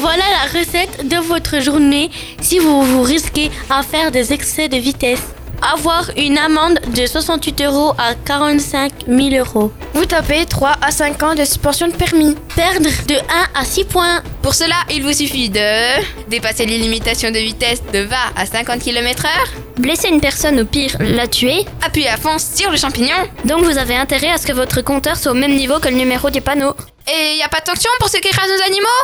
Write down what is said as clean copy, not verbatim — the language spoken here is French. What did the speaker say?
Voilà la recette de votre journée si vous vous risquez à faire des excès de vitesse. Avoir une amende de 68 € à 45 000 €. Vous tapez 3 à 5 ans de suspension de permis. Perdre de 1 à 6 points. Pour cela, il vous suffit de dépasser les limitations de vitesse de 20 à 50 km/h, Blesser une personne, au pire, la tuer. appuyer à fond sur le champignon. Donc vous avez intérêt à ce que votre compteur soit au même niveau que le numéro du panneau. Et y a pas de sanction pour ceux qui écrasent nos animaux?